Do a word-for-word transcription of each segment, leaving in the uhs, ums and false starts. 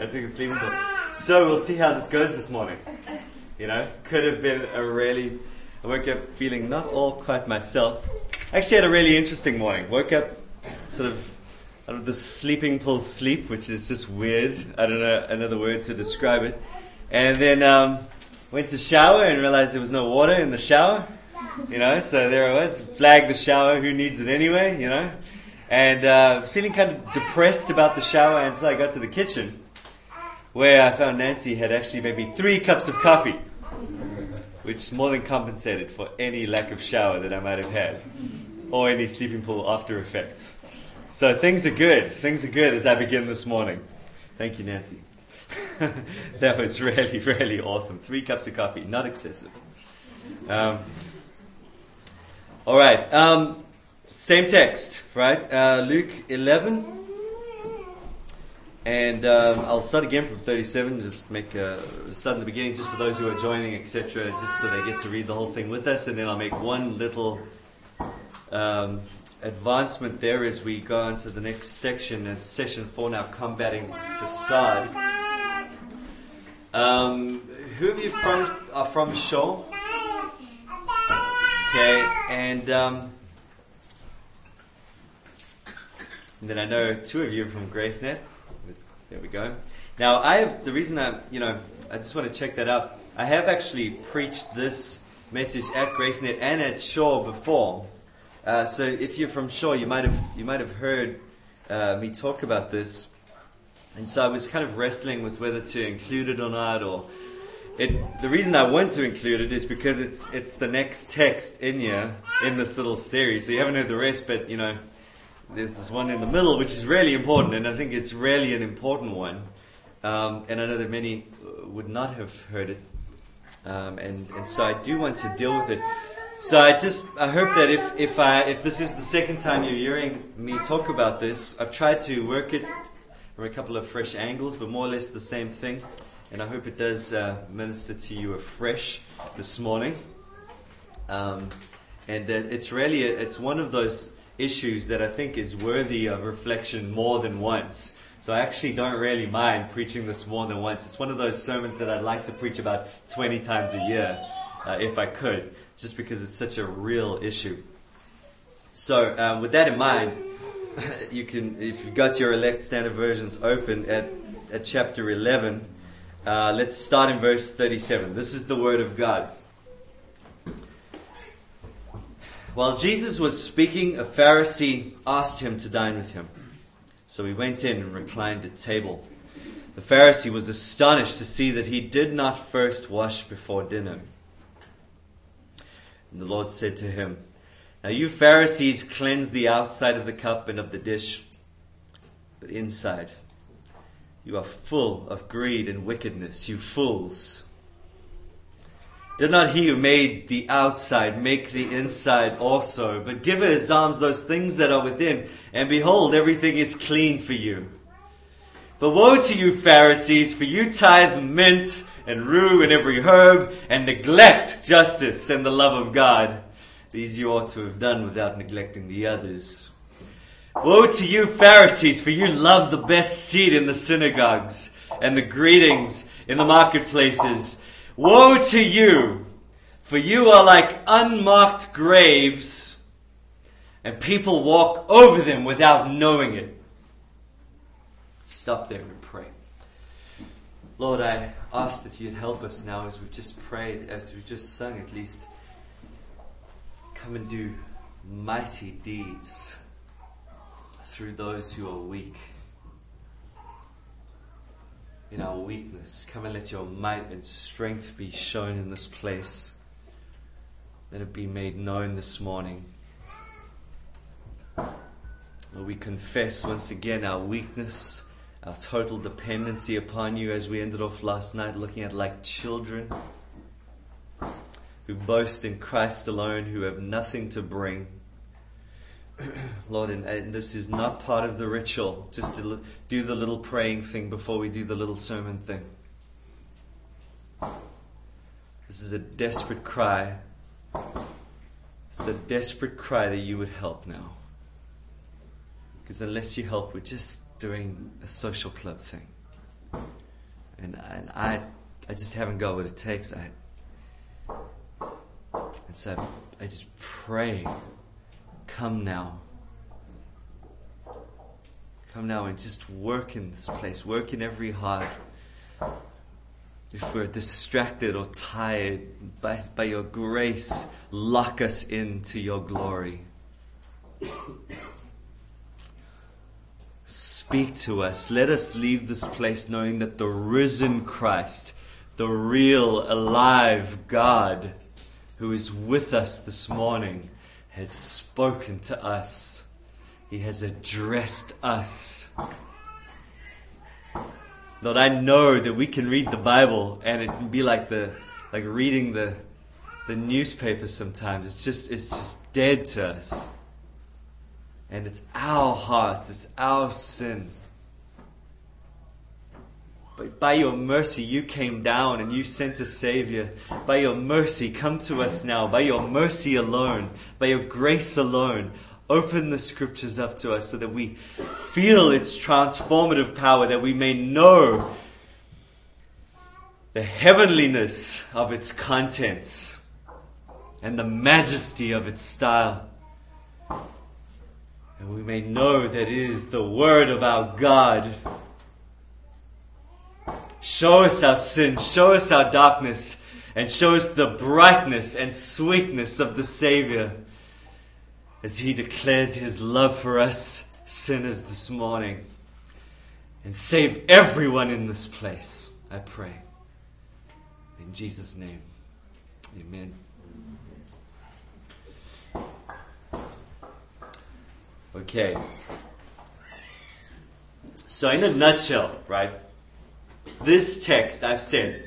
I took a sleeping pill. So we'll see how this goes this morning. You know, could have been a really... I woke up feeling not all quite myself. Actually had a really interesting morning. Woke up sort of out of the sleeping pill sleep, which is just weird. I don't know another word to describe it. And then um, went to shower and realized there was no water in the shower. You know, so there I was. Flagged the shower. Who needs it anyway, you know? And uh, I was feeling kind of depressed about the shower until I got to the kitchen, where I found Nancy had actually made me three cups of coffee, which more than compensated for any lack of shower that I might have had, or any sleeping pill after effects. So things are good. Things are good as I begin this morning. Thank you, Nancy. That was really, really awesome. Three cups of coffee, not excessive. Um, all right. Um, same text, right? Uh, Luke eleven. And um, I'll start again from thirty-seven, just make a start in the beginning, just for those who are joining, et cetera, just so they get to read the whole thing with us. And then I'll make one little um, advancement there as we go on to the next section, as session four now, combating facade. Um, who of you from, are from Shaw? Okay, and, um, and then I know two of you are from GraceNet. There we go. Now, I have, the reason I, you know, I just want to check that out. I have actually preached this message at GraceNet and at Shaw before. Uh, so if you're from Shaw, you might have, you might have heard uh, me talk about this. And so I was kind of wrestling with whether to include it or not, or it, the reason I want to include it is because it's, it's the next text in here, in this little series. So you haven't heard the rest, but, you know, there's this one in the middle, which is really important, and I think it's really an important one. Um, and I know that many would not have heard it. Um, and, and so I do want to deal with it. So I just, I hope that if, if, I, if this is the second time you're hearing me talk about this, I've tried to work it from a couple of fresh angles, but more or less the same thing. And I hope it does uh, minister to you afresh this morning. Um, and uh, it's really, a, it's one of those issues that I think is worthy of reflection more than once. So I actually don't really mind preaching this more than once. It's one of those sermons that I'd like to preach about twenty times a year, uh, if I could, just because it's such a real issue. So um, with that in mind, you can, if you've got your elect standard versions open at, at chapter eleven, uh, let's start in verse thirty-seven. This is the word of God. While Jesus was speaking, a Pharisee asked him to dine with him. So he went in and reclined at table. The Pharisee was astonished to see that he did not first wash before dinner. And the Lord said to him, "Now you Pharisees cleanse the outside of the cup and of the dish, but inside you are full of greed and wickedness, you fools. Did not he who made the outside make the inside also? But give his alms those things that are within, and behold, everything is clean for you. But woe to you, Pharisees, for you tithe mint and rue and every herb, and neglect justice and the love of God. These you ought to have done without neglecting the others. Woe to you, Pharisees, for you love the best seat in the synagogues, and the greetings in the marketplaces. Woe to you, for you are like unmarked graves, and people walk over them without knowing it." Stop there and pray. Lord, I ask that you'd help us now as we've just prayed, as we've just sung at least. Come and do mighty deeds through those who are weak. In our weakness, come and let your might and strength be shown in this place. Let it be made known this morning. Lord, we confess once again our weakness, our total dependency upon you, as we ended off last night looking at like children who boast in Christ alone, who have nothing to bring. Lord, and, and this is not part of the ritual, just to do the little praying thing before we do the little sermon thing. This is a desperate cry. It's a desperate cry that you would help now. Because unless you help, we're just doing a social club thing. and, and I I just haven't got what it takes. I, and so I just pray, come now. Come now and just work in this place, work in every heart. If we're distracted or tired, by, by your grace, lock us into your glory. Speak to us. Let us leave this place knowing that the risen Christ, the real, alive God who is with us this morning, has spoken to us. He has addressed us. Lord, I know that we can read the Bible and it can be like the like reading the the newspaper sometimes. It's just it's just dead to us. And it's our hearts, it's our sin. But by your mercy, you came down and you sent a Savior. By your mercy, come to us now. By your mercy alone, by your grace alone, open the Scriptures up to us so that we feel its transformative power, that we may know the heavenliness of its contents and the majesty of its style. And we may know that it is the Word of our God. Show us our sin, show us our darkness, and show us the brightness and sweetness of the Savior as He declares His love for us sinners this morning. And save everyone in this place, I pray. In Jesus' name, amen. Okay. So in a nutshell, right, this text, I've said,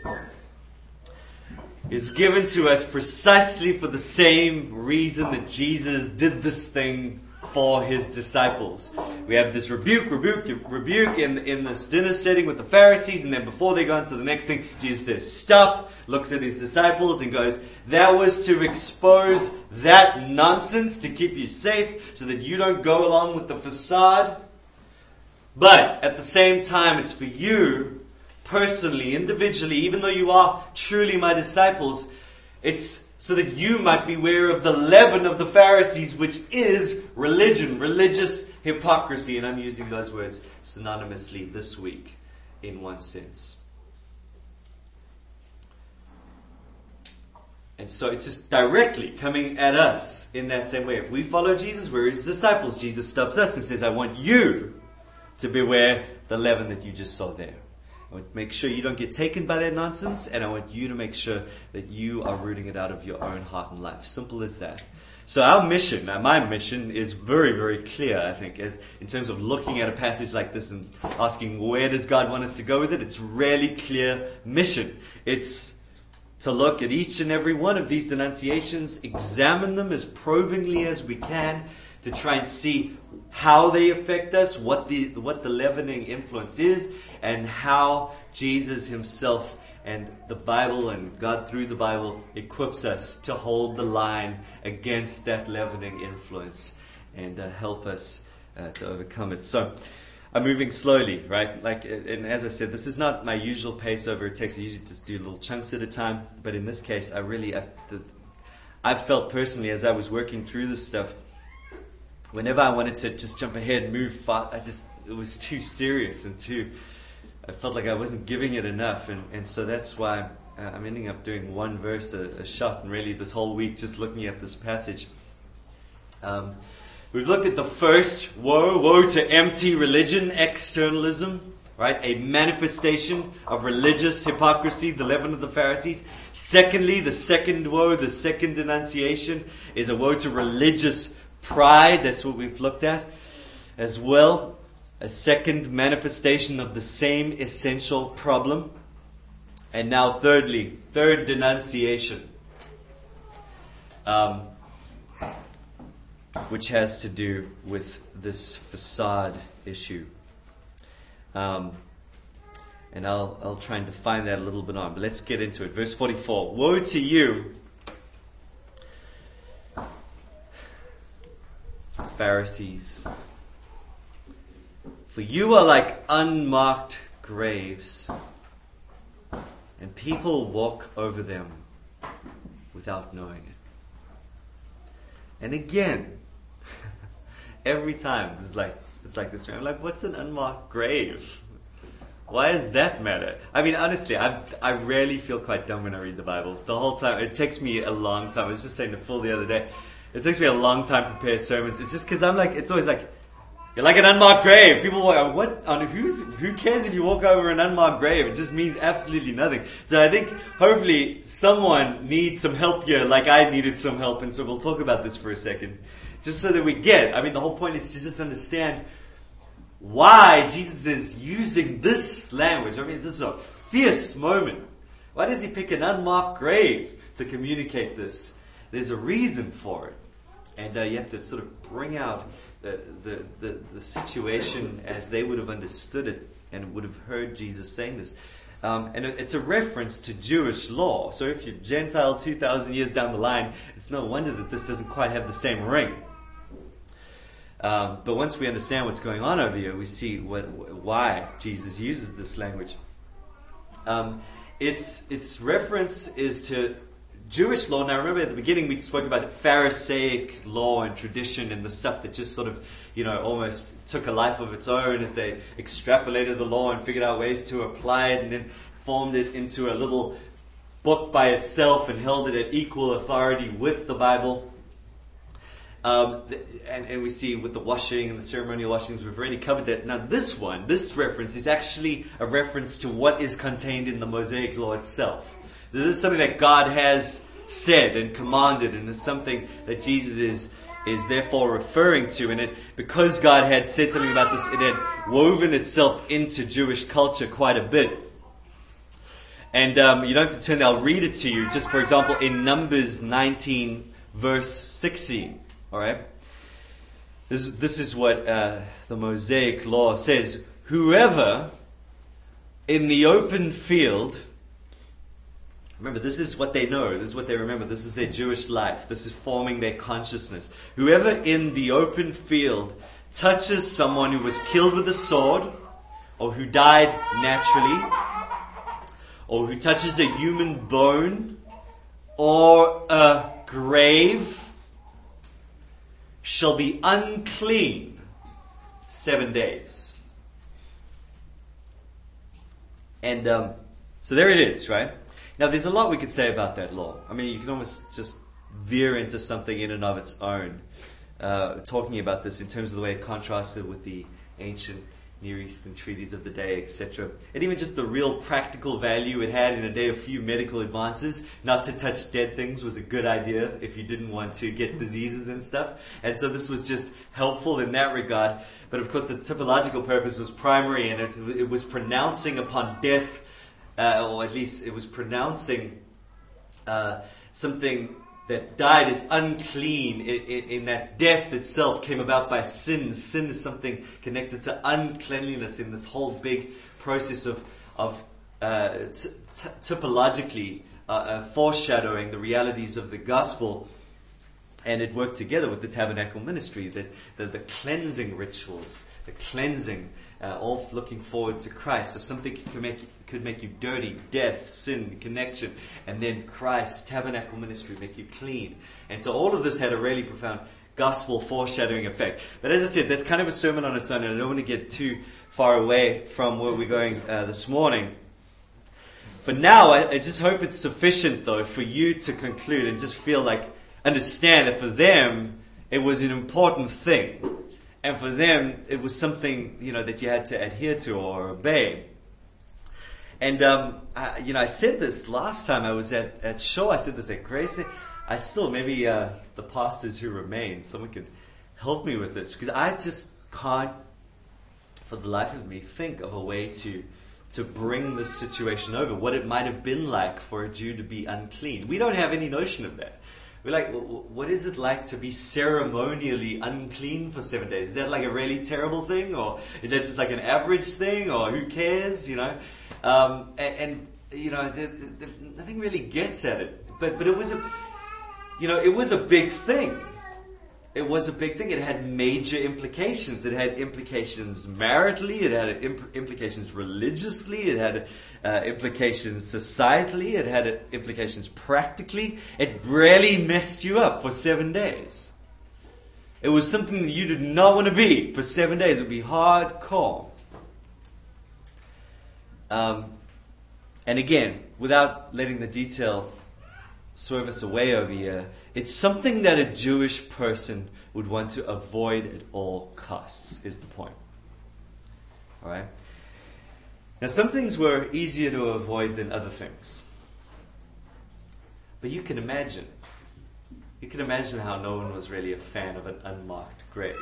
is given to us precisely for the same reason that Jesus did this thing for His disciples. We have this rebuke, rebuke, rebuke in, in this dinner setting with the Pharisees, and then before they go on to the next thing, Jesus says, stop, looks at His disciples and goes, that was to expose that nonsense, to keep you safe, so that you don't go along with the facade. But at the same time, it's for you, personally, individually, even though you are truly my disciples, it's so that you might beware of the leaven of the Pharisees, which is religion, religious hypocrisy. And I'm using those words synonymously this week in one sense. And so it's just directly coming at us in that same way. If we follow Jesus, we're His disciples. Jesus stops us and says, I want you to beware the leaven that you just saw there. I want to make sure you don't get taken by that nonsense, and I want you to make sure that you are rooting it out of your own heart and life. Simple as that. So our mission, now my mission, is very, very clear, I think, as in terms of looking at a passage like this and asking where does God want us to go with it. It's really clear mission. It's to look at each and every one of these denunciations, examine them as probingly as we can, to try and see how they affect us, what the what the leavening influence is, and how Jesus Himself and the Bible and God through the Bible equips us to hold the line against that leavening influence and uh, help us uh, to overcome it. So I'm moving slowly, right? Like, and as I said, this is not my usual pace over a text. I usually just do little chunks at a time. But in this case, I really, I've, I've felt personally as I was working through this stuff, whenever I wanted to just jump ahead and move fast, I just, it was too serious and too, I felt like I wasn't giving it enough. And, and so that's why uh, I'm ending up doing one verse a, a shot, and really this whole week just looking at this passage. Um, we've looked at the first, woe, woe to empty religion, externalism, right? A manifestation of religious hypocrisy, the leaven of the Pharisees. Secondly, the second woe, the second denunciation is a woe to religious pride. That's what we've looked at as well. A second manifestation of the same essential problem. And now thirdly, third denunciation, um, which has to do with this facade issue. Um, and I'll, I'll try and define that a little bit on, but let's get into it. Verse forty-four. Woe to you, Pharisees, for you are like unmarked graves, and people walk over them without knowing it. And again, every time it's like it's like this. I'm like, what's an unmarked grave? Why does that matter? I mean, honestly, I I rarely feel quite dumb when I read the Bible. The whole time, it takes me a long time. I was just saying to Phil the other day, it takes me a long time to prepare sermons. It's just because I'm like, it's always like, you're like an unmarked grave. People walk, what? On who's? Who cares if you walk over an unmarked grave? It just means absolutely nothing. So I think hopefully someone needs some help here, like I needed some help, and so we'll talk about this for a second, just so that we get. I mean, the whole point is to just understand why Jesus is using this language. I mean, this is a fierce moment. Why does he pick an unmarked grave to communicate this? There's a reason for it. And uh, you have to sort of bring out the, the, the, the situation as they would have understood it and would have heard Jesus saying this. Um, and it's a reference to Jewish law. So if you're Gentile two thousand years down the line, it's no wonder that this doesn't quite have the same ring. Um, but once we understand what's going on over here, we see what, why Jesus uses this language. Um, its its reference is to Jewish law. Now remember at the beginning we spoke about Pharisaic law and tradition and the stuff that just sort of, you know, almost took a life of its own as they extrapolated the law and figured out ways to apply it and then formed it into a little book by itself and held it at equal authority with the Bible. Um, and, and we see with the washing and the ceremonial washings, we've already covered that. Now this one, this reference is actually a reference to what is contained in the Mosaic law itself. So this is something that God has said and commanded, and is something that Jesus is is therefore referring to. And it, because God had said something about this, it had woven itself into Jewish culture quite a bit. And um, you don't have to turn there, I'll read it to you. Just for example, in Numbers nineteen, verse sixteen. All right. This, this is what uh, the Mosaic law says. Whoever in the open field, remember, this is what they know. This is what they remember. This is their Jewish life. This is forming their consciousness. Whoever in the open field touches someone who was killed with a sword, or who died naturally, or who touches a human bone, or a grave, shall be unclean seven days. And um, so there it is, right? Now there's a lot we could say about that law. I mean, you can almost just veer into something in and of its own, uh, talking about this in terms of the way it contrasted with the ancient Near Eastern treaties of the day, et cetera. And even just the real practical value it had in a day of few medical advances. Not to touch dead things was a good idea if you didn't want to get diseases and stuff. And so this was just helpful in that regard. But of course the typological purpose was primary, and it, it was pronouncing upon death, uh, or at least it was pronouncing uh, something that died is unclean, in, in, in that death itself came about by sin. Sin is something connected to uncleanliness in this whole big process of, of uh, t- t- typologically uh, uh, foreshadowing the realities of the gospel. And it worked together with the tabernacle ministry, the, the, the cleansing rituals, the cleansing, uh, all looking forward to Christ. So something could make could make you dirty, death, sin, connection, and then Christ, tabernacle ministry, make you clean. And so all of this had a really profound gospel foreshadowing effect. But as I said, that's kind of a sermon on its own, and I don't want to get too far away from where we're going uh, this morning. For now, I, I just hope it's sufficient, though, for you to conclude and just feel like, understand that for them, it was an important thing. And for them, it was something, you know, that you had to adhere to or obey. And, um, I, you know, I said this last time I was at, at Shaw. I said this at Grace. I still, maybe uh, the pastors who remain, someone could help me with this. Because I just can't, for the life of me, think of a way to to bring this situation over. What it might have been like for a Jew to be unclean. We don't have any notion of that. We're like, what is it like to be ceremonially unclean for seven days? Is that like a really terrible thing? Or is that just like an average thing? Or who cares, you know? Um, and, and, you know, the, the, the, nothing really gets at it. But but it was a, you know, it was a big thing. it was a big thing. It had major implications. It had implications maritally. It had imp- implications religiously. It had uh, implications societally. It had implications practically. It really messed you up for seven days. It was something that you did not want to be for seven days. It would be hardcore. Um, and again, without letting the detail swerve us away over here, it's something that a Jewish person would want to avoid at all costs, is the point. Alright? Now, some things were easier to avoid than other things. But you can imagine, you can imagine how no one was really a fan of an unmarked grave.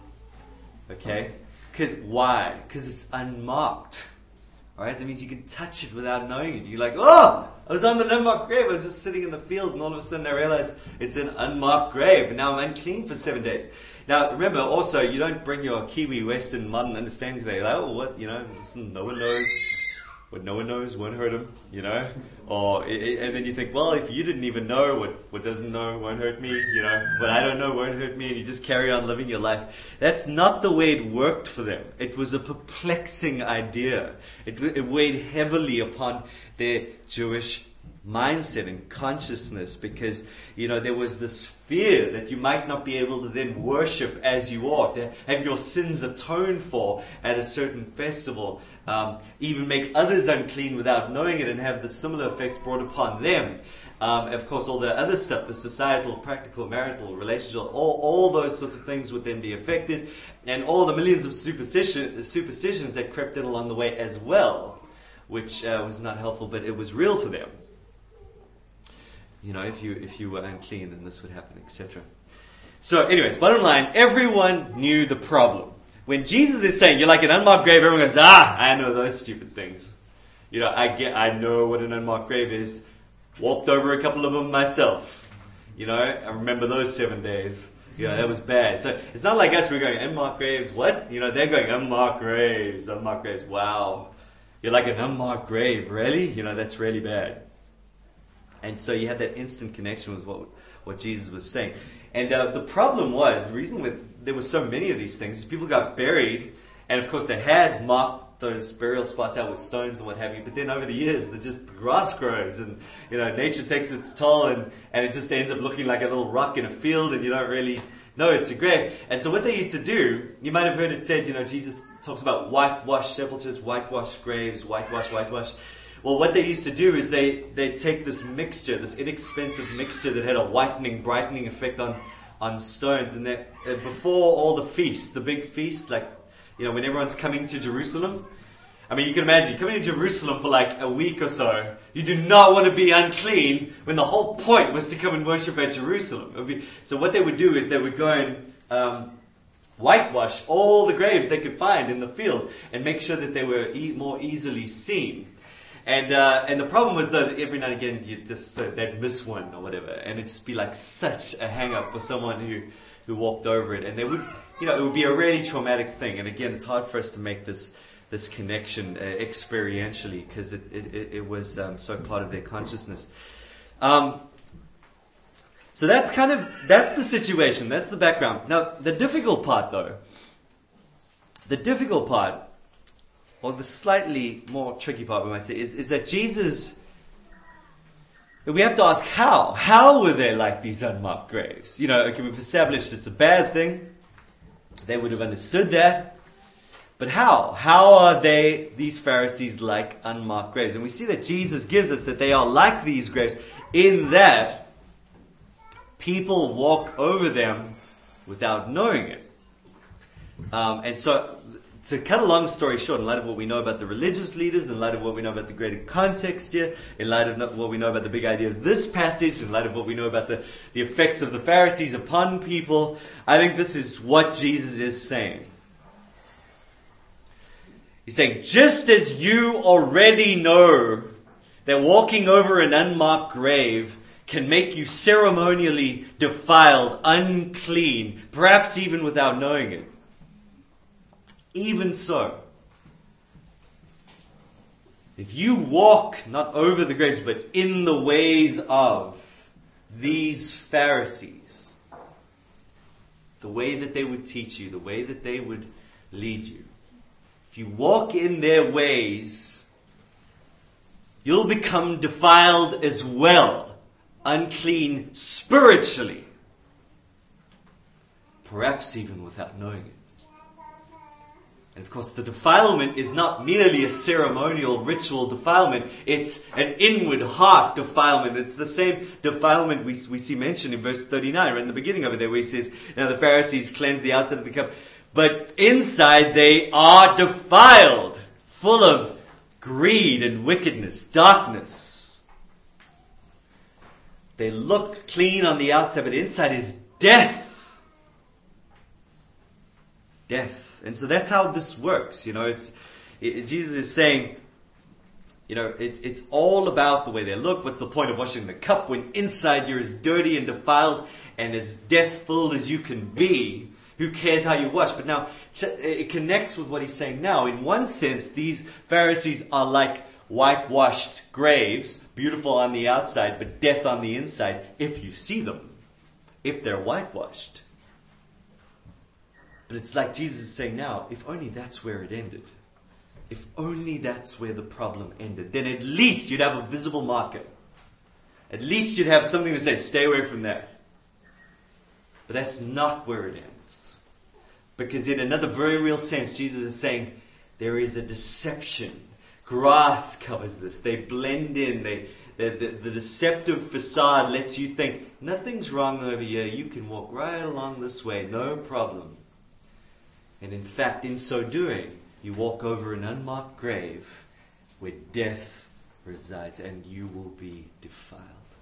Okay? Because why? Because it's unmarked. Alright, that means you can touch it without knowing it. You're like, oh, I was on the unmarked grave. I was just sitting in the field, and all of a sudden I realized it's an unmarked grave, and now I'm unclean for seven days. Now, remember, also, you don't bring your Kiwi Western modern understanding today. Like, oh, what, you know, listen, no one knows. What no one knows won't hurt him, you know? Or, and then you think, well, if you didn't even know, what, what doesn't know won't hurt me, you know? What I don't know won't hurt me, and you just carry on living your life. That's not the way it worked for them. It was a perplexing idea. It, it weighed heavily upon their Jewish mindset and consciousness, because, you know, there was this fear that you might not be able to then worship as you ought, to have your sins atoned for at a certain festival, um, even make others unclean without knowing it, and have the similar effects brought upon them. Um, of course, all the other stuff, the societal, practical, marital, relational, all, all those sorts of things would then be affected, and all the millions of superstition, superstitions that crept in along the way as well, which uh, was not helpful, but it was real for them. You know, if you if you were unclean, then this would happen, et cetera. So, anyways, bottom line, everyone knew the problem. When Jesus is saying, you're like an unmarked grave, everyone goes, ah, I know those stupid things. You know, I get, I know what an unmarked grave is. Walked over a couple of them myself. You know, I remember those seven days. You know, that was bad. So, it's not like us, we're going, unmarked graves, what? You know, they're going, unmarked graves, unmarked graves, wow. You're like an unmarked grave, really? You know, that's really bad. And so you had that instant connection with what what Jesus was saying. And uh, the problem was, the reason with, there were so many of these things, people got buried, and of course they had marked those burial spots out with stones and what have you, but then over the years, the just the grass grows, and you know, nature takes its toll, and, and it just ends up looking like a little rock in a field, and you don't really know it's a grave. And so what they used to do, you might have heard it said, you know, Jesus talks about whitewashed sepulchres, whitewashed graves, whitewash, whitewash. Well, what they used to do is they they take this mixture, this inexpensive mixture that had a whitening, brightening effect on, on stones, and that uh, before all the feasts, the big feasts, like, you know, when everyone's coming to Jerusalem, I mean, you can imagine, you're coming to Jerusalem for like a week or so, you do not want to be unclean when the whole point was to come and worship at Jerusalem. It would be, so what they would do is they would go and um, whitewash all the graves they could find in the field and make sure that they were e- more easily seen. And uh, and the problem was that every now and again you just uh, they'd miss one or whatever, and it'd just be like such a hang-up for someone who, who walked over it, and they would, you know, it would be a really traumatic thing. And again, it's hard for us to make this this connection uh, experientially, because it, it it was um, so part of their consciousness. Um, so that's kind of that's the situation. That's the background. Now, the difficult part, though, the difficult part. Or the slightly more tricky part, we might say, is, is that Jesus, we have to ask how. How were they like these unmarked graves? You know, okay, we've established it's a bad thing. They would have understood that. But how? How are they, these Pharisees, like unmarked graves? And we see that Jesus gives us that they are like these graves in that people walk over them without knowing it. Um, and so... To cut a long story short, in light of what we know about the religious leaders, in light of what we know about the greater context here, in light of what we know about the big idea of this passage, in light of what we know about the, the effects of the Pharisees upon people, I think this is what Jesus is saying. He's saying, just as you already know that walking over an unmarked grave can make you ceremonially defiled, unclean, perhaps even without knowing it, even so, if you walk not over the graves, but in the ways of these Pharisees, the way that they would teach you, the way that they would lead you, if you walk in their ways, you'll become defiled as well, unclean spiritually, perhaps even without knowing it. And of course, the defilement is not merely a ceremonial, ritual defilement. It's an inward heart defilement. It's the same defilement we, we see mentioned in verse thirty-nine, right in the beginning of it there, where he says, now the Pharisees cleanse the outside of the cup, but inside they are defiled, full of greed and wickedness, darkness. They look clean on the outside, but inside is death. Death. And so that's how this works. You know, it's it, Jesus is saying, you know, it, it's all about the way they look. What's the point of washing the cup when inside you're as dirty and defiled and as death-filled as you can be? Who cares how you wash? But now, it connects with what he's saying now. In one sense, these Pharisees are like whitewashed graves, beautiful on the outside, but death on the inside, if you see them, if they're whitewashed. But it's like Jesus is saying now, if only that's where it ended. If only that's where the problem ended. Then at least you'd have a visible marker. At least you'd have something to say, stay away from that. But that's not where it ends. Because in another very real sense, Jesus is saying, there is a deception. Grass covers this. They blend in. They, the, the, the deceptive facade lets you think, nothing's wrong over here. You can walk right along this way. No problem. And in fact, in so doing, you walk over an unmarked grave where death resides, and you will be defiled.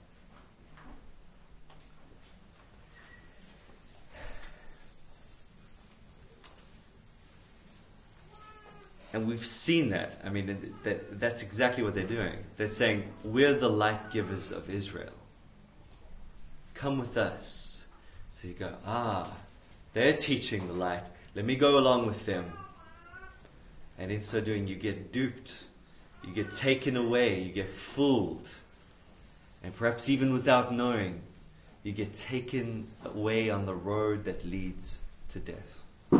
And we've seen that. I mean, that, that's exactly what they're doing. They're saying, we're the light givers of Israel. Come with us. So you go, ah, they're teaching the light. Let me go along with them. And in so doing, you get duped. You get taken away. You get fooled. And perhaps even without knowing, you get taken away on the road that leads to death.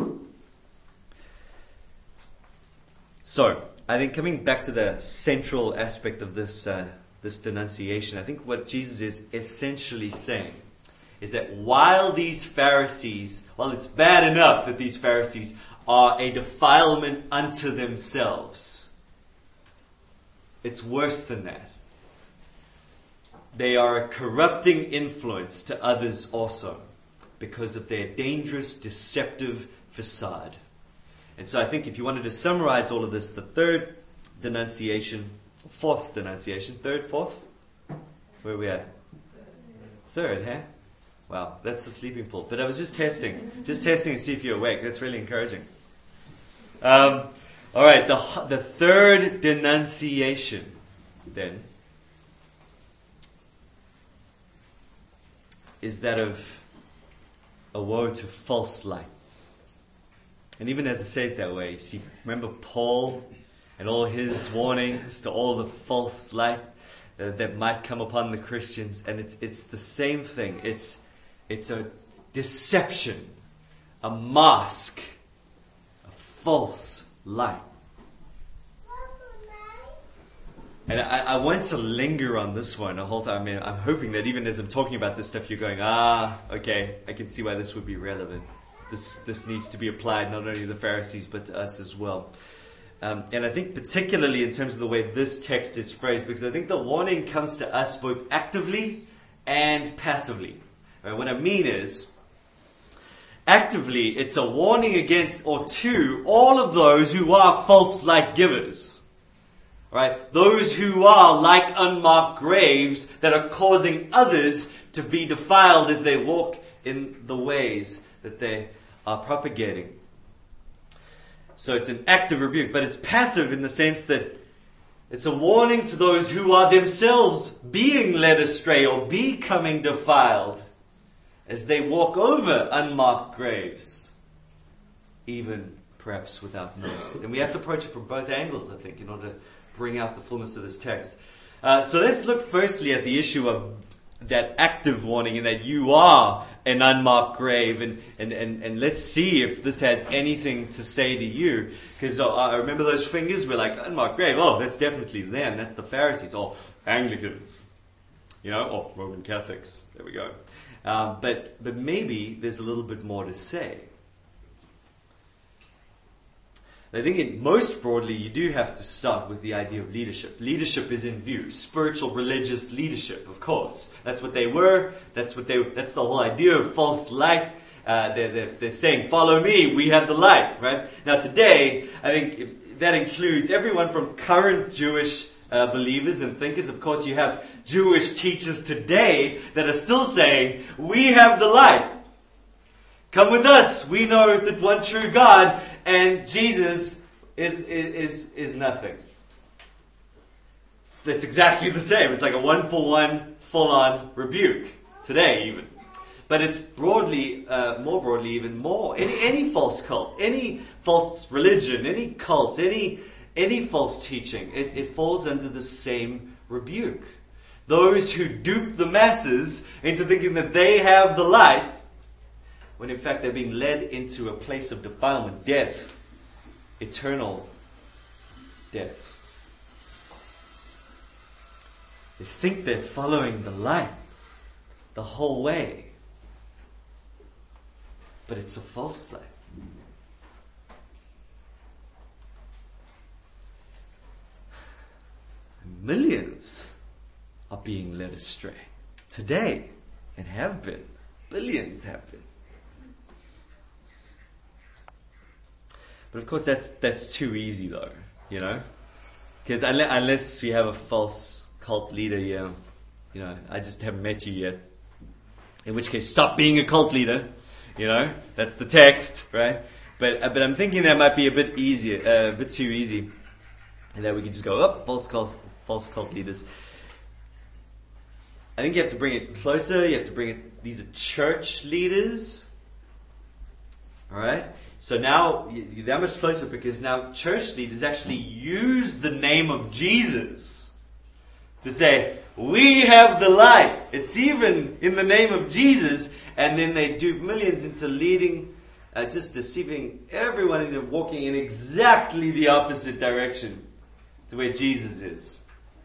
So, I think coming back to the central aspect of this, uh, this denunciation, I think what Jesus is essentially saying is that while these Pharisees, while it's bad enough that these Pharisees are a defilement unto themselves, it's worse than that. They are a corrupting influence to others also because of their dangerous, deceptive facade. And so I think if you wanted to summarize all of this, the third denunciation, fourth denunciation, third, fourth? Where are we at? Third, huh? Wow, that's the sleeping pool. But I was just testing. Just testing to see if you're awake. That's really encouraging. Um, all right, the, the third denunciation, then, is that of a woe to false light. And even as I say it that way, you see, remember Paul and all his warnings to all the false light uh, that might come upon the Christians, and it's it's the same thing. It's it's a deception, a mask, a false light. And I, I want to linger on this one the whole time. I mean, I'm hoping that even as I'm talking about this stuff, you're going, ah, okay, I can see why this would be relevant. This this needs to be applied not only to the Pharisees but to us as well. Um, and I think particularly in terms of the way this text is phrased, because I think the warning comes to us both actively and passively. Right, what I mean is, actively, it's a warning against or to all of those who are false light givers. Right? Those who are like unmarked graves that are causing others to be defiled as they walk in the ways that they are propagating. So it's an active rebuke, but it's passive in the sense that it's a warning to those who are themselves being led astray or becoming defiled as they walk over unmarked graves, even perhaps without knowing. And we have to approach it from both angles, I think, in order to bring out the fullness of this text. Uh, so let's look firstly at the issue of that active warning in that you are an unmarked grave, and, and, and, and let's see if this has anything to say to you. Because uh, I remember those fingers were like, unmarked grave, oh, that's definitely them, that's the Pharisees, or Anglicans, you know, or Roman Catholics, there we go. Um, but, but maybe there's a little bit more to say. I think it, most broadly, you do have to start with the idea of leadership. Leadership is in view. Spiritual, religious leadership, of course. That's what they were. That's what they. That's the whole idea of false light. Uh, they're, they're, they're saying, follow me, we have the light. Right? Now today, I think if, that includes everyone from current Jewish uh, believers and thinkers. Of course, you have Jewish teachers today that are still saying, we have the light. Come with us. We know the one true God, and Jesus is, is, is, is nothing. It's exactly the same. It's like a one-for-one, full-on rebuke today even. But it's broadly, uh, more broadly even more. Any, any false cult, any false religion, any cult, any, any false teaching, it, it falls under the same rebuke. Those who dupe the masses into thinking that they have the light, when in fact they're being led into a place of defilement, death, eternal death. They think they're following the light the whole way, but it's a false light. Millions are being led astray today, and have been. Billions have been. But of course, that's that's too easy, though, you know, because unless, unless you have a false cult leader, yeah, you know, I just haven't met you yet. In which case, stop being a cult leader. You know, that's the text, right? But uh, but I'm thinking that might be a bit easier, uh, a bit too easy, and that we can just go up, oh, false cult, false cult leaders. I think you have to bring it closer. You have to bring it. These are church leaders. All right. So now you're that much closer because now church leaders actually use the name of Jesus to say, we have the light. It's even in the name of Jesus. And then they dupe millions into leading, uh, just deceiving everyone into walking in exactly the opposite direction to where Jesus is.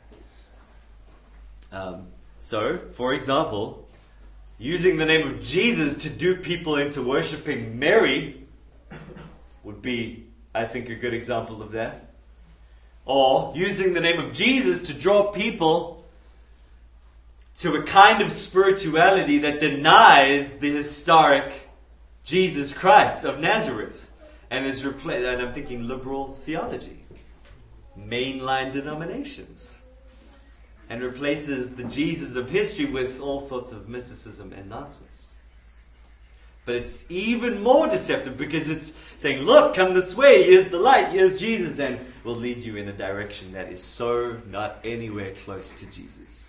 Um, so, for example, using the name of Jesus to dupe people into worshipping Mary would be, I think, a good example of that. Or using the name of Jesus to draw people to a kind of spirituality that denies the historic Jesus Christ of Nazareth and is replaced, and I'm thinking liberal theology, mainline denominations, and replaces the Jesus of history with all sorts of mysticism and nonsense. But it's even more deceptive because it's saying, look, come this way, here's the light, here's Jesus, and will lead you in a direction that is so not anywhere close to Jesus.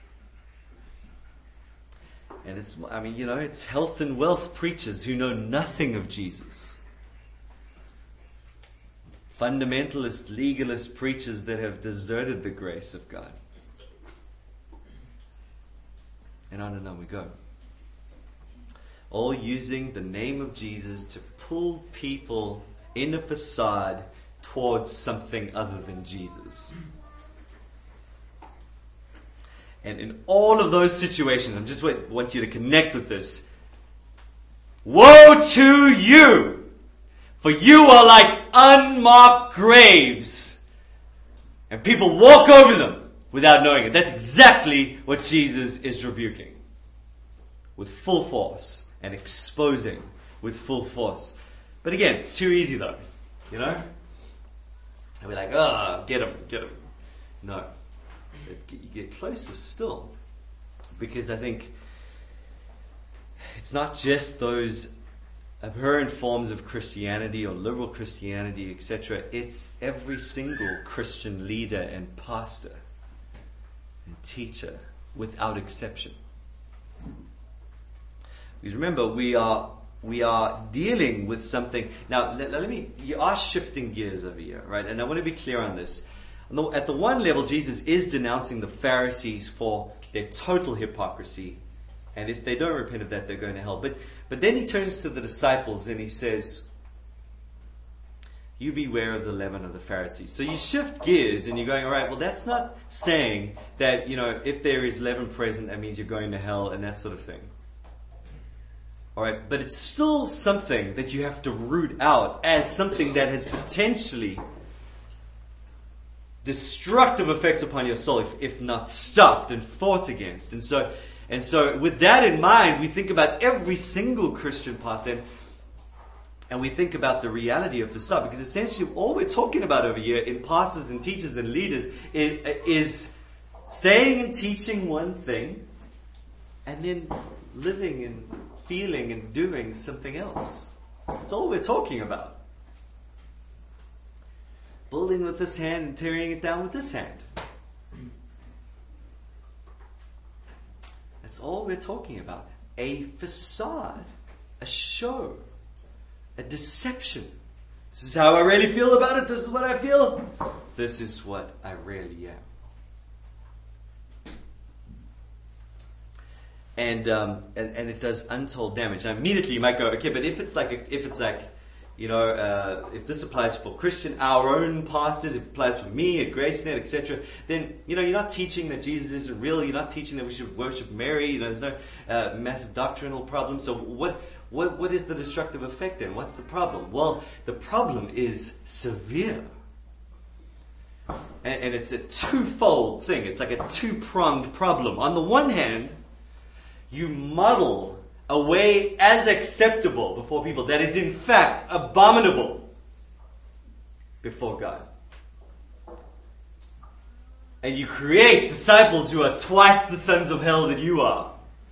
And it's, I mean, you know, it's health and wealth preachers who know nothing of Jesus. Fundamentalist, legalist preachers that have deserted the grace of God. And on and on we go. All using the name of Jesus to pull people in a facade towards something other than Jesus. And in all of those situations, I just want you to connect with this. Woe to you! For you are like unmarked graves. And people walk over them without knowing it. That's exactly what Jesus is rebuking. With full force. And exposing with full force. But again, it's too easy though. You know? And we're like, oh, get him, get him. No. You get closer still. Because I think it's not just those abhorrent forms of Christianity or liberal Christianity, et cetera. It's every single Christian leader and pastor and teacher without exception. Because remember, we are we are dealing with something. Now, let, let me. You are shifting gears over here, right? And I want to be clear on this. At the one level, Jesus is denouncing the Pharisees for their total hypocrisy. And if they don't repent of that, they're going to hell. But, but then he turns to the disciples and he says, you beware of the leaven of the Pharisees. So you shift gears and you're going, all right, well, that's not saying that, you know, if there is leaven present, that means you're going to hell and that sort of thing. All right, but it's still something that you have to root out as something that has potentially destructive effects upon your soul if, if not stopped and fought against. And so, and so with that in mind, we think about every single Christian pastor and, and we think about the reality of facade, because essentially all we're talking about over here in pastors and teachers and leaders is, is saying and teaching one thing and then living and feeling and doing something else. That's all we're talking about. Building with this hand and tearing it down with this hand. That's all we're talking about. A facade. A show. A deception. This is how I really feel about it. This is what I feel. This is what I really am. And um, and, and it does untold damage. Now, immediately you might go, okay, but if it's like a, if it's like, you know, uh, if this applies for Christian, our own pastors, if it applies for me at GraceNet, et cetera, then you know you're not teaching that Jesus isn't real. You're not teaching that we should worship Mary. You know, there's no uh, massive doctrinal problem. So what what what is the destructive effect then? What's the problem? Well, the problem is severe. And, and it's a twofold thing. It's like a two-pronged problem. On the one hand, you model a way as acceptable before people that is in fact abominable before God. And you create disciples who are twice the sons of hell that you are.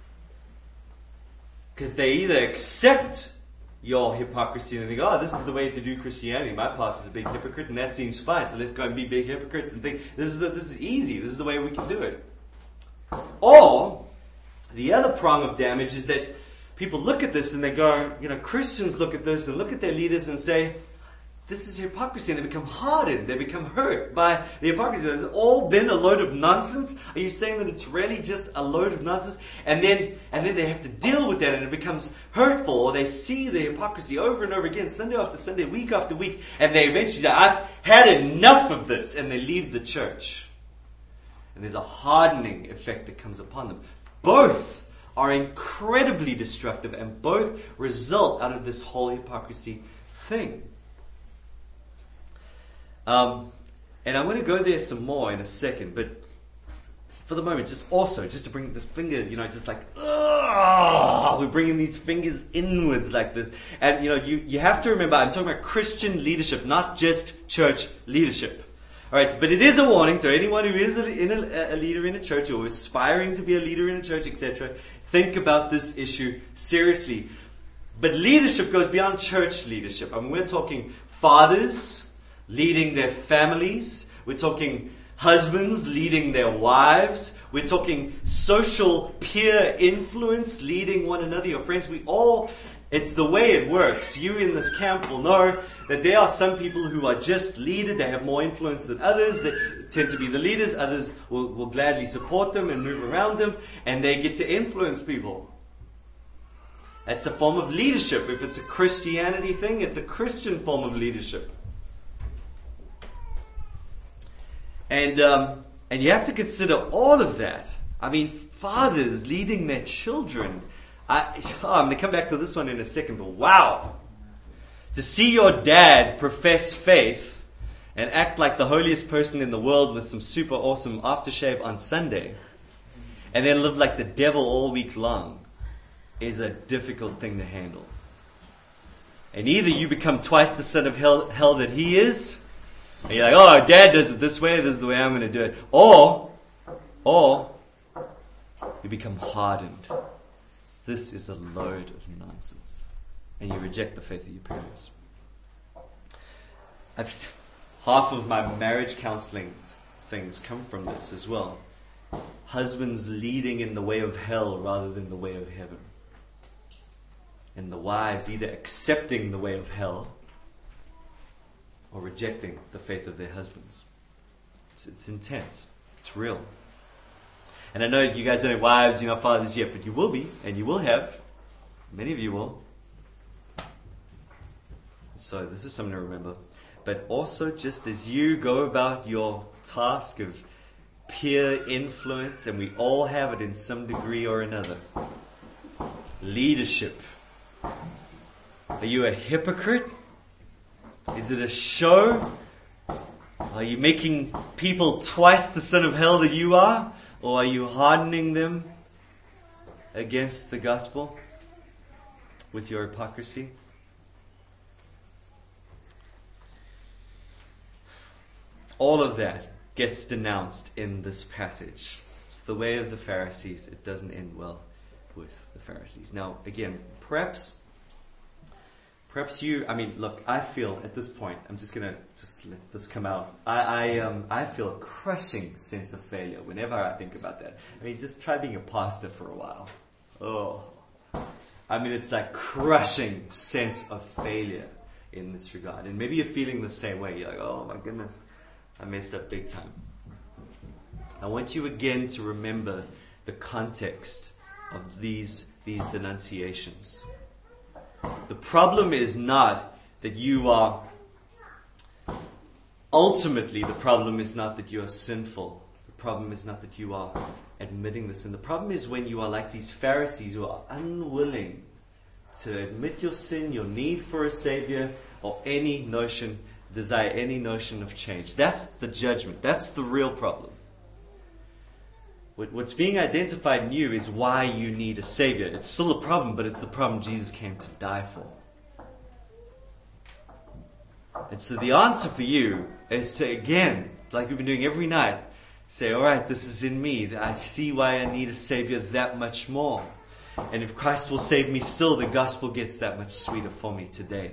Because they either accept your hypocrisy and they think, oh, this is the way to do Christianity. My pastor's a big hypocrite and that seems fine. So let's go and be big hypocrites and think this is the, this is easy. This is the way we can do it. Or the other prong of damage is that people look at this and they go, you know, Christians look at this and look at their leaders and say, this is hypocrisy. And they become hardened. They become hurt by the hypocrisy. Has it all been a load of nonsense? Are you saying that it's really just a load of nonsense? And then and then they have to deal with that and it becomes hurtful. Or they see the hypocrisy over and over again, Sunday after Sunday, week after week. And they eventually say, I've had enough of this. And they leave the church. And there's a hardening effect that comes upon them. Both are incredibly destructive and both result out of this whole hypocrisy thing. Um, and I'm going to go there some more in a second, but for the moment, just also, just to bring the finger, you know, just like, ugh, we're bringing these fingers inwards like this. And, you know, you, you have to remember, I'm talking about Christian leadership, not just church leadership. All right, but it is a warning to anyone who is a, in a, a leader in a church or aspiring to be a leader in a church, et cetera. Think about this issue seriously. But leadership goes beyond church leadership. I mean, we're talking fathers leading their families. We're talking husbands leading their wives. We're talking social peer influence leading one another, your friends. We all, it's the way it works. You in this camp will know that there are some people who are just leaders. They have more influence than others. They tend to be the leaders. Others will, will gladly support them and move around them. And they get to influence people. That's a form of leadership. If it's a Christianity thing, it's a Christian form of leadership. And um, and you have to consider all of that. I mean, fathers leading their children. I, oh, I'm going to come back to this one in a second, but wow. To see your dad profess faith and act like the holiest person in the world with some super awesome aftershave on Sunday and then live like the devil all week long is a difficult thing to handle. And either you become twice the son of hell, hell that he is, and you're like, oh, dad does it this way, this is the way I'm going to do it. Or, or, you become hardened. This is a load of nonsense. And you reject the faith of your parents. I've, half of my marriage counseling things come from this as well. Husbands leading in the way of hell rather than the way of heaven. And the wives either accepting the way of hell or rejecting the faith of their husbands. It's, it's intense. It's real. And I know you guys don't have wives, you're not fathers yet, but you will be, and you will have. Many of you will. So this is something to remember. But also, just as you go about your task of peer influence, and we all have it in some degree or another. Leadership. Are you a hypocrite? Is it a show? Are you making people twice the son of hell that you are? Or are you hardening them against the gospel with your hypocrisy? All of that gets denounced in this passage. It's the way of the Pharisees. It doesn't end well with the Pharisees. Now, again, perhaps, perhaps you, I mean, look, I feel at this point, I'm just going to just let this come out. I, I, um, I feel a crushing sense of failure whenever I think about that. I mean, just try being a pastor for a while. Oh, I mean, it's like crushing sense of failure in this regard. And maybe you're feeling the same way. You're like, oh my goodness, I messed up big time. I want you again to remember the context of these, these denunciations. The problem is not that you are, ultimately the problem is not that you are sinful. The problem is not that you are admitting the sin. The problem is when you are like these Pharisees who are unwilling to admit your sin, your need for a Savior, or any notion, desire any notion of change. That's the judgment. That's the real problem. What's being identified in you is why you need a Savior. It's still a problem, but it's the problem Jesus came to die for. And so the answer for you is to, again, like we've been doing every night, say, all right, this is in me. I see why I need a Savior that much more. And if Christ will save me still, the gospel gets that much sweeter for me today.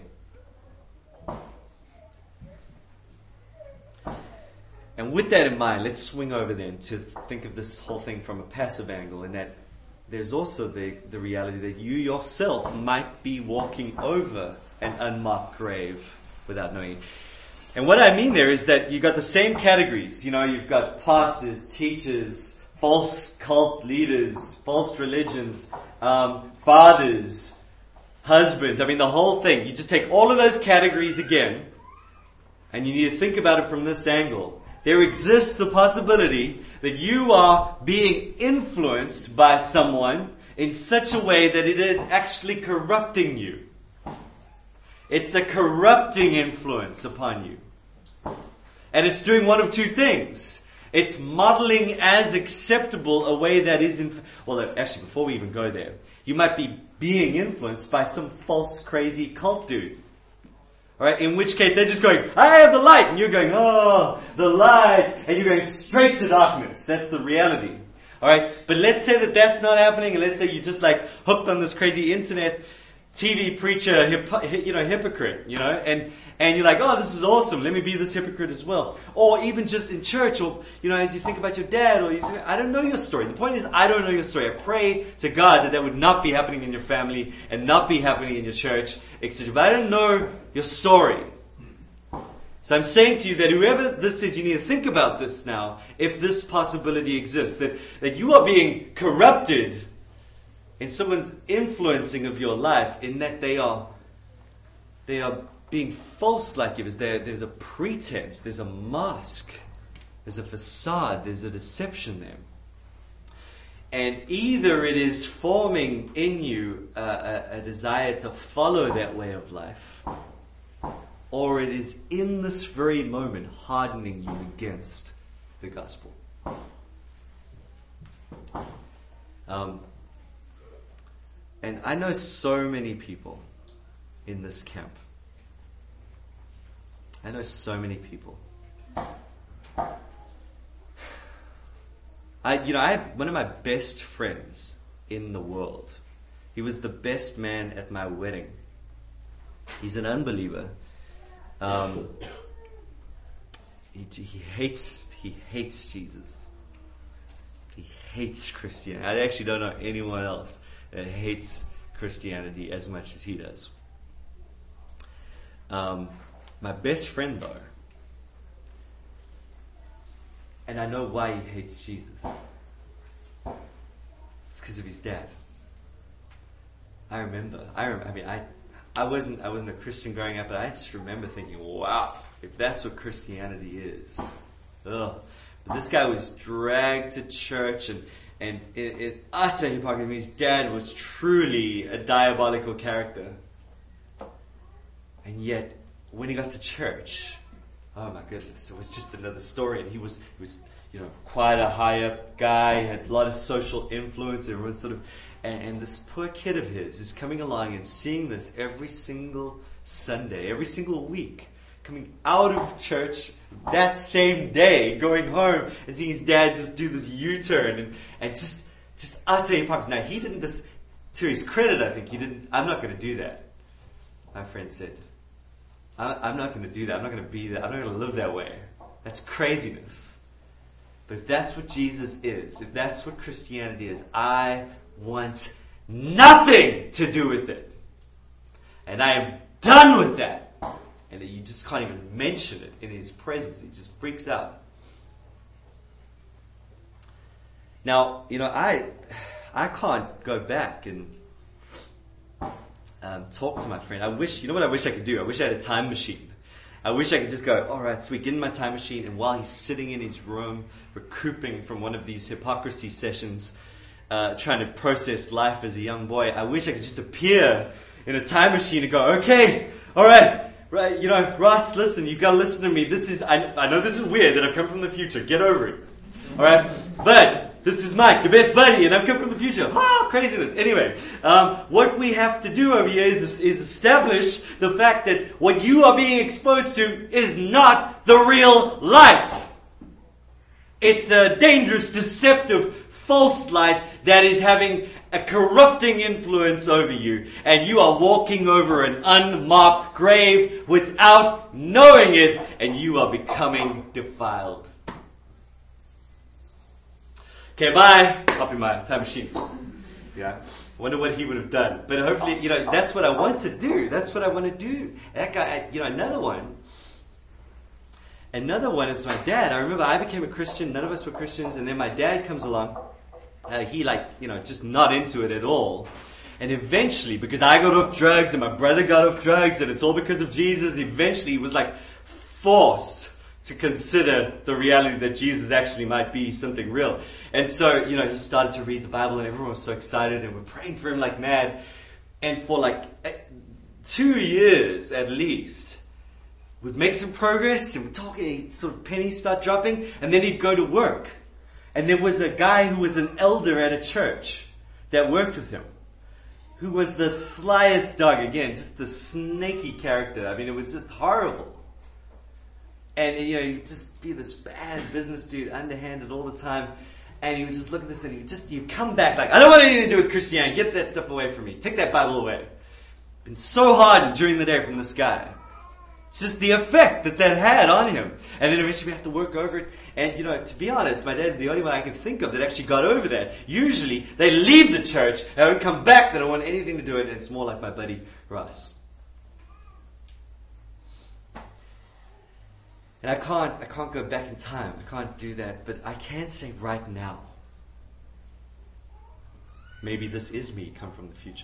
And with that in mind, let's swing over then to think of this whole thing from a passive angle, in that there's also the, the reality that you yourself might be walking over an unmarked grave without knowing it. And what I mean there is that you've got the same categories. You know, you've got pastors, teachers, false cult leaders, false religions, um, fathers, husbands. I mean, the whole thing. You just take all of those categories again, and you need to think about it from this angle. There exists the possibility that you are being influenced by someone in such a way that it is actually corrupting you. It's a corrupting influence upon you. And it's doing one of two things. It's modeling as acceptable a way that is... Inf- well, actually, before we even go there, you might be being influenced by some false, crazy cult dude. All right, in which case they're just going, I have the light. And you're going, oh, the light. And you're going straight to darkness. That's the reality. All right, but let's say that that's not happening. And let's say you're just like hooked on this crazy internet T V preacher, hip, you know, hypocrite, you know, and, and you're like, oh, this is awesome. Let me be this hypocrite as well. Or even just in church, or, you know, as you think about your dad, or you think, I don't know your story. The point is, I don't know your story. I pray to God that that would not be happening in your family and not be happening in your church, et cetera. But I don't know your story. So I'm saying to you that whoever this is, you need to think about this now, if this possibility exists, that, that you are being corrupted in someone's influencing of your life, in that they are they are being false like givers. There, there's a pretense, there's a mask, there's a facade, there's a deception there. And either it is forming in you a, a, a desire to follow that way of life, or it is in this very moment hardening you against the gospel. Um, And I know so many people in this camp. I know so many people. I, you know, I have one of my best friends in the world. He was the best man at my wedding. He's an unbeliever. Um, he, he hates, he hates Jesus. He hates Christianity. I actually don't know anyone else that hates Christianity as much as he does. Um, my best friend, though, and I know why he hates Jesus. It's because of his dad. I remember. I rem- I mean, I, I wasn't. I wasn't a Christian growing up, but I just remember thinking, "Wow, if that's what Christianity is." Ugh. But this guy was dragged to church, and and in, in utter hypocrisy. His dad was truly a diabolical character, and yet when he got to church, oh my goodness, it was just another story. And he was he was. you know, quite a high-up guy, had a lot of social influence, everyone sort of, and, and this poor kid of his is coming along and seeing this every single Sunday, every single week, coming out of church that same day, going home, and seeing his dad just do this U-turn, and, and just, just utter hypocrisy. Now, he didn't just, to his credit, I think, he didn't, I'm not going to do that, my friend said. I, I'm not going to do that, I'm not going to be that, I'm not going to live that way. That's craziness. But if that's what Jesus is, if that's what Christianity is, I want nothing to do with it. And I am done with that. And you just can't even mention it in his presence. He just freaks out. Now, you know, I I can't go back and um, talk to my friend. I wish, you know what I wish I could do? I wish I had a time machine. I wish I could just go, all right, sweet, get in my time machine, and while he's sitting in his room, recouping from one of these hypocrisy sessions, uh, trying to process life as a young boy, I wish I could just appear in a time machine and go, okay, all right, right, you know, Ross, listen, you've got to listen to me. This is, I, I know this is weird that I've come from the future. Get over it. All right, but this is Mike, your best buddy, and I've come from the future. Ah, craziness. Anyway, um, what we have to do over here is, is establish the fact that what you are being exposed to is not the real light. It's a dangerous, deceptive, false light that is having a corrupting influence over you, and you are walking over an unmarked grave without knowing it, and you are becoming defiled. Okay, bye. Hop in my time machine. Yeah. Wonder what he would have done. But hopefully, you know, that's what I want to do. That's what I want to do. That guy, you know, another one. Another one is my dad. I remember I became a Christian. None of us were Christians. And then my dad comes along. Uh, he like, you know, just not into it at all. And eventually, because I got off drugs and my brother got off drugs and it's all because of Jesus, eventually he was like forced to consider the reality that Jesus actually might be something real. And so, you know, he started to read the Bible and everyone was so excited and we're praying for him like mad. And for like two years at least, we'd make some progress and we'd talk, and sort of pennies start dropping, and then he'd go to work. And there was a guy who was an elder at a church that worked with him, who was the slyest dog, again, just the snaky character. I mean, it was just horrible. And, you know, he'd just be this bad business dude, underhanded all the time. And he would just look at this and he would just, you'd come back like, I don't want anything to do with Christianity. Get that stuff away from me. Take that Bible away. Been so hardened during the day from this guy. It's just the effect that that had on him. And then eventually we have to work over it. And, you know, to be honest, my dad's the only one I can think of that actually got over that. Usually, they leave the church, they don't come back, they don't want anything to do with it. And it's more like my buddy Ross. And I can't, I can't go back in time. I can't do that. But I can say right now, maybe this is me come from the future.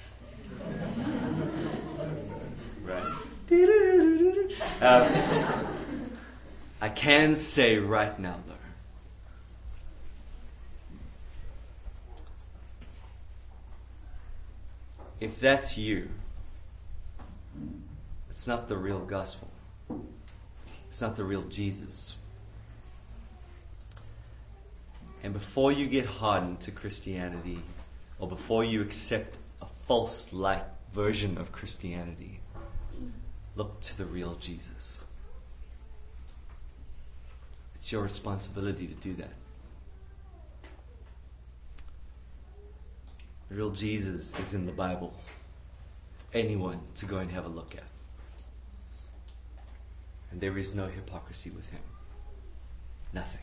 Right? Um, I can say right now, though, if that's you, it's not the real gospel. It's not the real Jesus. And before you get hardened to Christianity, or before you accept a false light version of Christianity, look to the real Jesus. It's your responsibility to do that. The real Jesus is in the Bible for anyone to go and have a look at. And there is no hypocrisy with him. Nothing.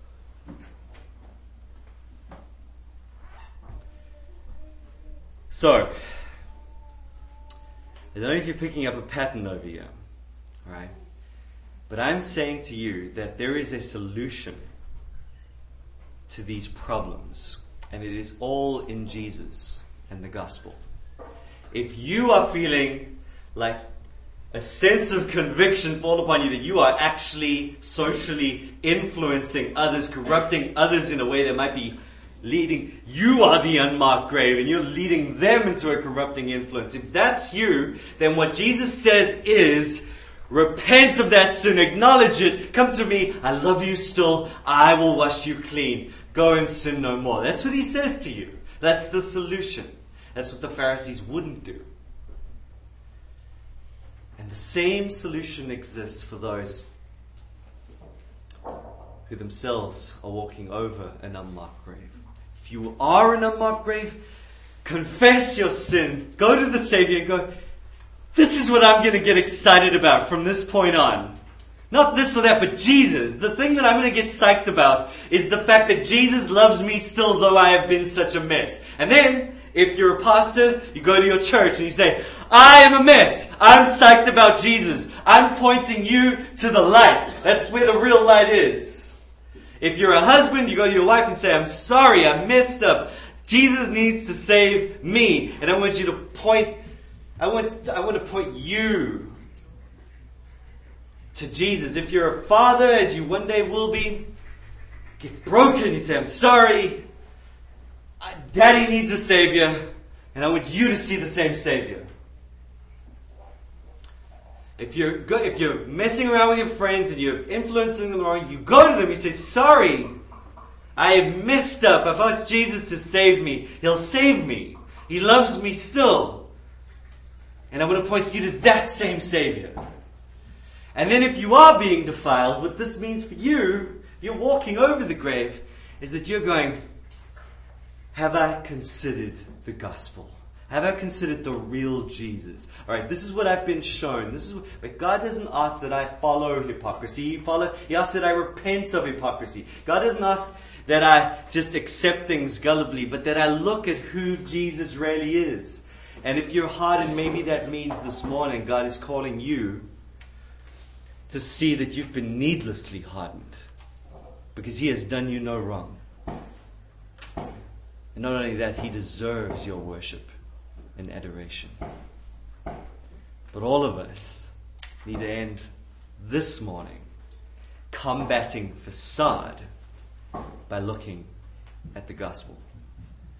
So, I don't know if you're picking up a pattern over here, right? But I'm saying to you that there is a solution to these problems And it is all in Jesus and the gospel. If you are feeling like a sense of conviction fall upon you that you are actually socially influencing others, corrupting others in a way that might be leading, you are the unmarked grave and you're leading them into a corrupting influence. If that's you, then what Jesus says is, repent of that sin, acknowledge it, come to me, I love you still, I will wash you clean, go and sin no more. That's what he says to you. That's the solution. That's what the Pharisees wouldn't do. And the same solution exists for those who themselves are walking over an unmarked grave. If you are an unmarked grave, confess your sin, go to the Savior and go, this is what I'm going to get excited about from this point on. Not this or that, but Jesus. The thing that I'm going to get psyched about is the fact that Jesus loves me still, though I have been such a mess. And then, if you're a pastor, you go to your church and you say, I am a mess. I'm psyched about Jesus. I'm pointing you to the light. That's where the real light is. If you're a husband, you go to your wife and say, I'm sorry, I messed up. Jesus needs to save me. And I want you to point, I want, I want to point you to Jesus. If you're a father, as you one day will be, get broken. You say, I'm sorry. Daddy needs a Savior. And I want you to see the same Savior. If you're go, if you're messing around with your friends and you're influencing them wrong, you go to them, you say, sorry, I have messed up. I've asked Jesus to save me. He'll save me. He loves me still. And I want to point you to that same Savior. And then if you are being defiled, what this means for you, you're walking over the grave, is that you're going, have I considered the gospel? Have I considered the real Jesus? All right, this is what I've been shown. This is, what, but God doesn't ask that I follow hypocrisy. He, follow, he asks that I repent of hypocrisy. God doesn't ask that I just accept things gullibly, but that I look at who Jesus really is. And if you're hardened, maybe that means this morning God is calling you to see that you've been needlessly hardened because He has done you no wrong. And not only that, He deserves your worship and adoration. But all of us need to end this morning combating facade by looking at the gospel.